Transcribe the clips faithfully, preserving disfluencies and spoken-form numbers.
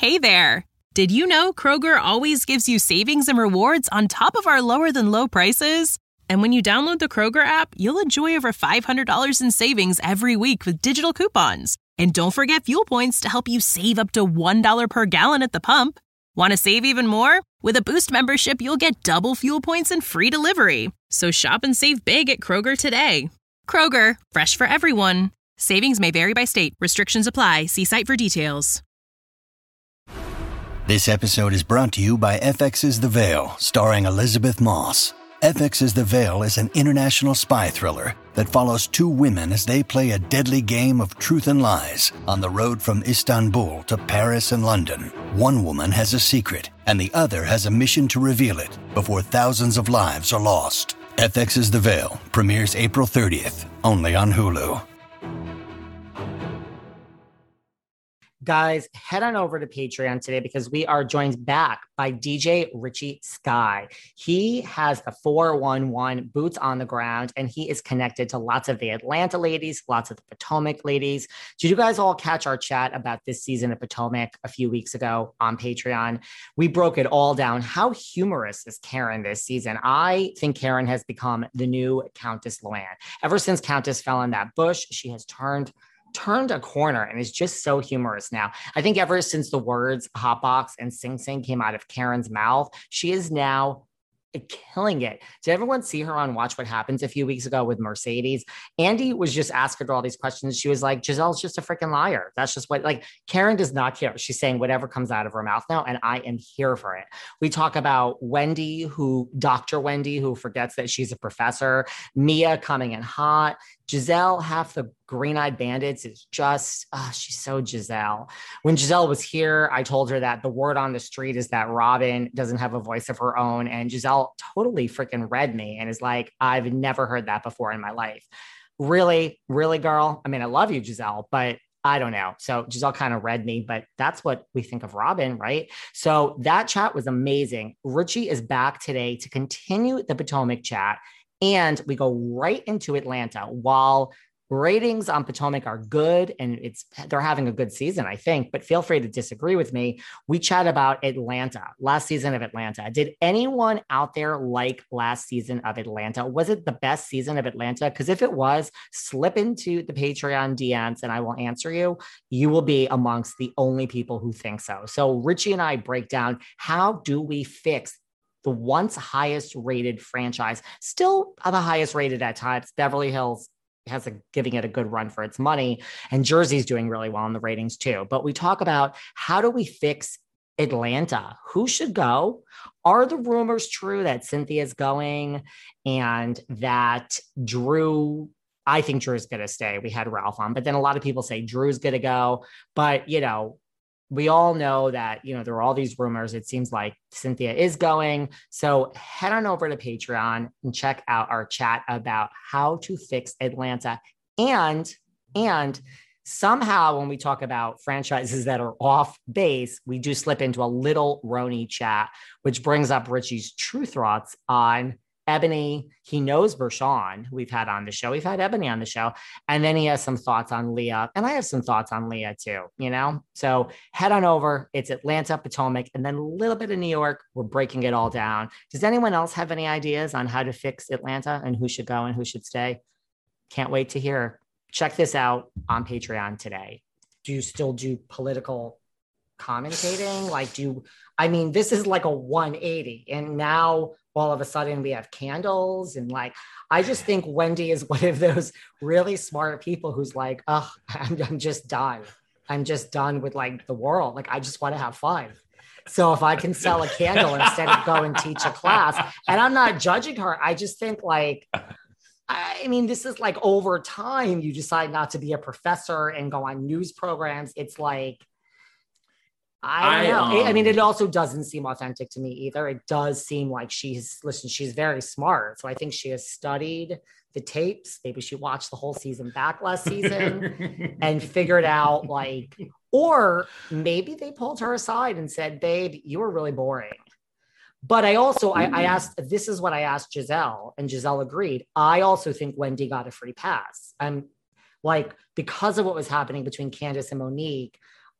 Hey there! Did you know Kroger always gives you savings and rewards on top of our lower-than-low prices? And when you download the Kroger app, you'll enjoy over five hundred dollars in savings every week with digital coupons. And don't forget fuel points to help you save up to one dollar per gallon at the pump. Want to save even more? With a Boost membership, you'll get double fuel points and free delivery. So shop and save big at Kroger today. Kroger, fresh for everyone. Savings may vary by state. Restrictions apply. See site for details. This episode is brought to you by F X's The Veil, starring Elizabeth Moss. F X's The Veil is an international spy thriller that follows two women as they play a deadly game of truth and lies on the road from Istanbul to Paris and London. One woman has a secret, and the other has a mission to reveal it before thousands of lives are lost. F X's The Veil premieres April thirtieth, only on Hulu. Guys, head on over to Patreon today because we are joined back by D J Richie Sky. He has the four one one boots on the ground, and he is connected to lots of the Atlanta ladies, lots of the Potomac ladies. Did you guys all catch our chat about this season of Potomac a few weeks ago on Patreon? We broke it all down. How humorous is Karen this season? I think Karen has become the new Countess Luann. Ever since Countess fell in that bush, she has turned turned a corner and is just so humorous now. I think ever since the words Hotbox and Sing Sing came out of Karen's mouth, she is now killing it. Did everyone see her on Watch What Happens a few weeks ago with Mercedes? Andy was just asking her all these questions. She was like, Giselle's just a freaking liar. That's just what, like, Karen does not care. She's saying whatever comes out of her mouth now, and I am here for it. We talk about Wendy, who, Doctor Wendy, who forgets that she's a professor, Mia coming in hot, Giselle, half the Green-Eyed Bandits is just, oh, she's so Giselle. When Giselle was here, I told her that the word on the street is that Robin doesn't have a voice of her own. And Giselle totally freaking read me and is like, I've never heard that before in my life. Really, really, girl? I mean, I love you, Giselle, but I don't know. So Giselle kind of read me, but that's what we think of Robin, right? So that chat was amazing. Richie is back today to continue the Potomac chat. And we go right into Atlanta. While ratings on Potomac are good and it's they're having a good season, I think, but feel free to disagree with me. We chat about Atlanta, last season of Atlanta. Did anyone out there like last season of Atlanta? Was it the best season of Atlanta? Because if it was, slip into the Patreon D Ms and I will answer you. You will be amongst the only people who think so. So Richie and I break down, how do we fix the once highest rated franchise, still the highest rated at times. Beverly Hills has a, giving it a good run for its money, and Jersey's doing really well in the ratings too. But we talk about, how do we fix Atlanta? Who should go? Are the rumors true that Cynthia's going and that Drew, I think Drew's going to stay. We had Ralph on, but then a lot of people say Drew's going to go. But, you know, we all know that, you know, there are all these rumors. It seems like Cynthia is going. So head on over to Patreon and check out our chat about how to fix Atlanta. And, and somehow when we talk about franchises that are off base, we do slip into a little Roni chat, which brings up Richie's true thoughts on Ebony. He knows Bershawn, who we've had on the show. We've had Ebony on the show. And then he has some thoughts on Leah. And I have some thoughts on Leah too, you know? So head on over. It's Atlanta, Potomac, and then a little bit of New York. We're breaking it all down. Does anyone else have any ideas on how to fix Atlanta and who should go and who should stay? Can't wait to hear. Check this out on Patreon today. Do you still do political commentating? Like, do you, I mean, this is like a one eighty, and now all of a sudden we have candles, and like, I just think Wendy is one of those really smart people who's like, oh, I'm, I'm just done. I'm just done with like the world. Like, I just want to have fun. So if I can sell a candle instead of go and teach a class, and I'm not judging her, I just think like, I mean, this is like over time, you decide not to be a professor and go on news programs. It's like, I don't I, know. Um, I mean, it also doesn't seem authentic to me either. It does seem like she's, listen, she's very smart. So I think she has studied the tapes. Maybe she watched the whole season back last season and figured out like, or maybe they pulled her aside and said, babe, you were really boring. But I also, I, I asked, this is what I asked Giselle, and Giselle agreed. I also think Wendy got a free pass. I'm like, because of what was happening between Candace and Monique,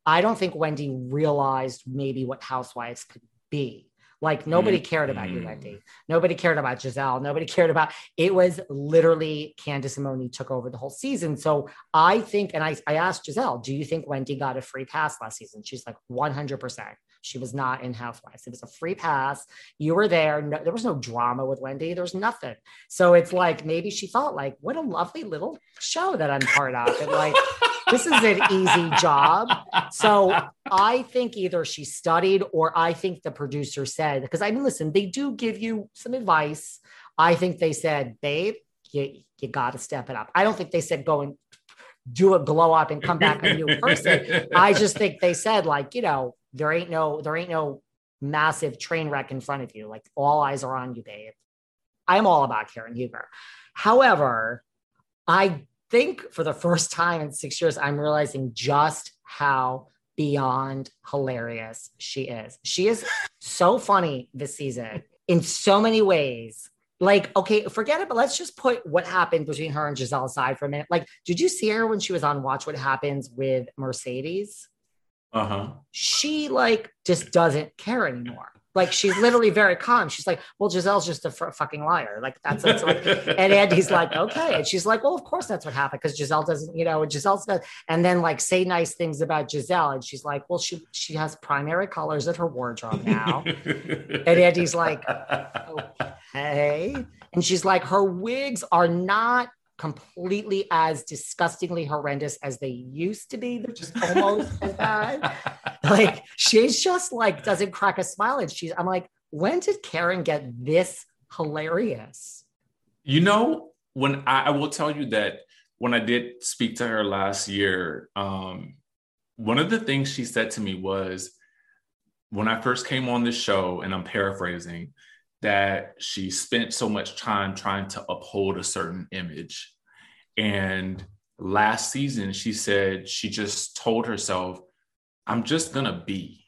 I don't think Wendy realized maybe what Housewives could be. Like nobody mm-hmm. cared about you, Wendy. Nobody cared about Gizelle. Nobody cared about, it was literally Candace and Moni took over the whole season. So I think, and I, I asked Gizelle, do you think Wendy got a free pass last season? She's like one hundred percent. She was not in Housewives. It was a free pass. You were there. No, there was no drama with Wendy. There was nothing. So it's like, maybe she thought like, what a lovely little show that I'm part of. And like, this is an easy job. So I think either she studied or I think the producer said, because I mean, listen, they do give you some advice. I think they said, babe, you, you got to step it up. I don't think they said, go and do a glow up and come back a new person. I just think they said like, you know, there ain't no, there ain't no massive train wreck in front of you. Like all eyes are on you, babe. I'm all about Karen Huger. However, I think for the first time in six years, I'm realizing just how beyond hilarious she is. She is so funny this season in so many ways. Like, okay, forget it, but let's just put what happened between her and Gizelle aside for a minute. Like, did you see her when she was on Watch What Happens with Mercedes? Uh-huh. She like just doesn't care anymore. Like she's literally very calm. She's like, well, Gizelle's just a f- fucking liar. Like that's, that's like, and Andy's like, okay. And she's like, well, of course that's what happened. Cause Gizelle doesn't, you know, Gizelle's not, and then like say nice things about Gizelle. And she's like, well, she, she has primary colors in her wardrobe now. And Andy's like, okay. And she's like, her wigs are not completely as disgustingly horrendous as they used to be. They're just almost as bad. Like she's just like doesn't crack a smile, and she's I'm like, when did Karen get this hilarious? You know, when I, I will tell you that when I did speak to her last year, um, one of the things she said to me was when I first came on this show, and I'm paraphrasing, that she spent so much time trying to uphold a certain image. And last season, she said she just told herself, I'm just gonna be.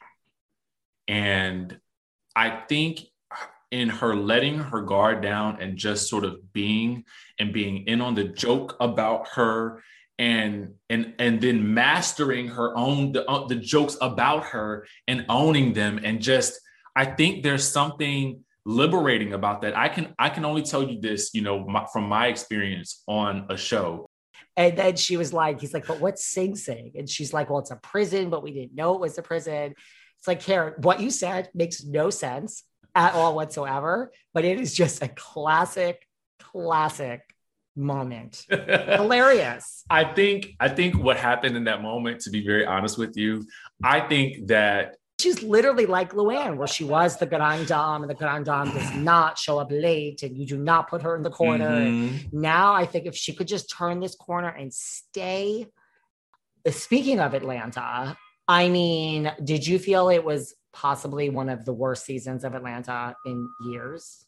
And I think in her letting her guard down and just sort of being and being in on the joke about her and and and then mastering her own the, uh, the jokes about her and owning them, and just I think there's something liberating about that. I can I can only tell you this, you know, my, from my experience on a show. And then she was like, he's like, but what's Sing Sing? And she's like, well, it's a prison, but we didn't know it was a prison. It's like, Karen, what you said makes no sense at all whatsoever, but it is just a classic, classic moment. Hilarious. I think, I think what happened in that moment, to be very honest with you, I think that she's literally like Luann, where she was the Grand Dame, and the Grand Dame does not show up late, and you do not put her in the corner. Mm-hmm. And now I think if she could just turn this corner and stay. Speaking of Atlanta, I mean, did you feel it was possibly one of the worst seasons of Atlanta in years?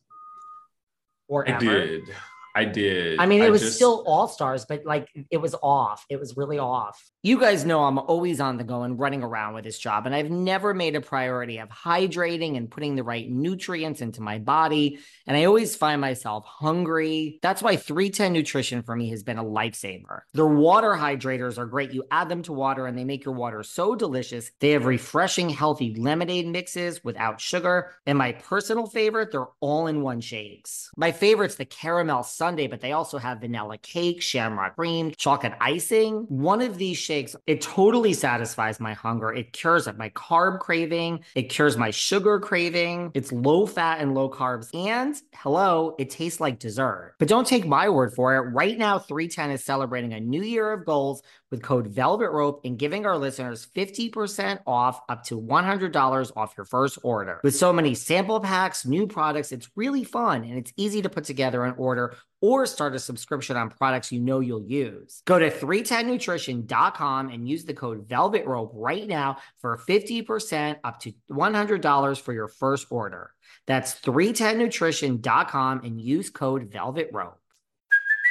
Or I ever? did. I did. I mean, it I was just... still all stars, but like it was off. It was really off. You guys know I'm always on the go and running around with this job, and I've never made a priority of hydrating and putting the right nutrients into my body. And I always find myself hungry. That's why three ten Nutrition for me has been a lifesaver. Their water hydrators are great. You add them to water and they make your water so delicious. They have refreshing, healthy lemonade mixes without sugar. And my personal favorite, they're all-in-one shakes. My favorite's the caramel sundae, but they also have vanilla cake, shamrock cream, chocolate icing. One of these shakes, it totally satisfies my hunger. It cures my carb craving. It cures my sugar craving. It's low fat and low carbs. And hello, it tastes like dessert. But don't take my word for it. Right now, three ten is celebrating a new year of goals with code Velvet Rope and giving our listeners fifty percent off up to one hundred dollars off your first order. With so many sample packs, new products, it's really fun and it's easy to put together an order or start a subscription on products you know you'll use. Go to three ten nutrition dot com and use the code Velvet Rope right now for fifty percent up to one hundred dollars for your first order. That's three ten nutrition dot com and use code Velvet Rope.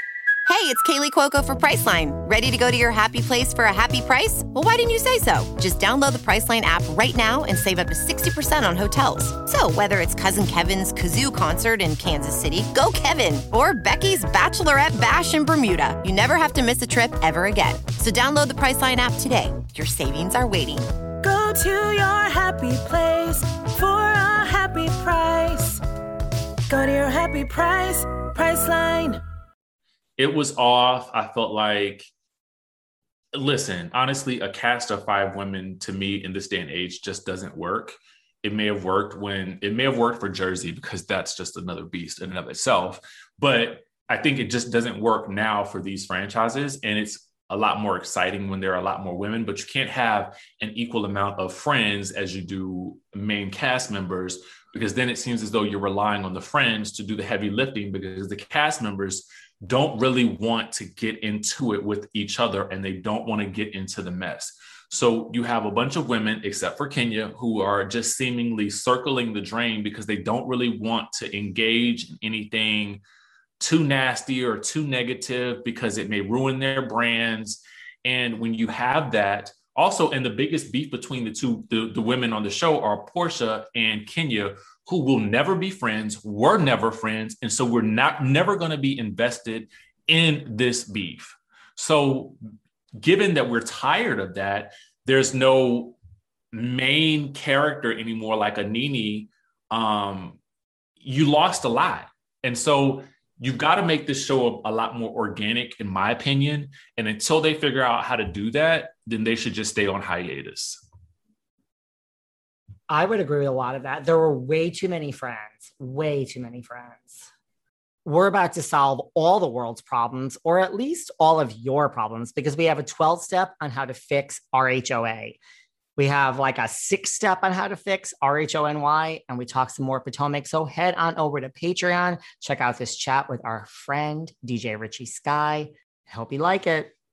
Hey, it's Kaylee Cuoco for Priceline. Ready to go to your happy place for a happy price? Well, why didn't you say so? Just download the Priceline app right now and save up to sixty percent on hotels. So whether it's Cousin Kevin's Kazoo Concert in Kansas City, go Kevin, or Becky's Bachelorette Bash in Bermuda, you never have to miss a trip ever again. So download the Priceline app today. Your savings are waiting. Go to your happy place for a happy price. Go to your happy price, Priceline. It was off. I felt like, listen, honestly, a cast of five women to me in this day and age just doesn't work. It may have worked when it may have worked for Jersey because that's just another beast in and of itself. But I think it just doesn't work now for these franchises. And it's a lot more exciting when there are a lot more women, but you can't have an equal amount of friends as you do main cast members, because then it seems as though you're relying on the friends to do the heavy lifting, because the cast members don't really want to get into it with each other and they don't want to get into the mess. So you have a bunch of women, except for Kenya, who are just seemingly circling the drain because they don't really want to engage in anything too nasty or too negative because it may ruin their brands. And when you have that, also, and the biggest beef between the two, the, the women on the show are Portia and Kenya, who will never be friends, were never friends. And so we're not never going to be invested in this beef. So given that we're tired of that, there's no main character anymore like a Nene. Um, you lost a lot. And so you've got to make this show a, a lot more organic, in my opinion. And until they figure out how to do that, then they should just stay on hiatus. I would agree with a lot of that. There were way too many friends, way too many friends. We're about to solve all the world's problems, or at least all of your problems, because we have a twelve step on how to fix R H O A. We have like a six step on how to fix R H O N Y, and we talk some more Potomac. So head on over to Patreon, check out this chat with our friend, D J Richie Sky. I hope you like it.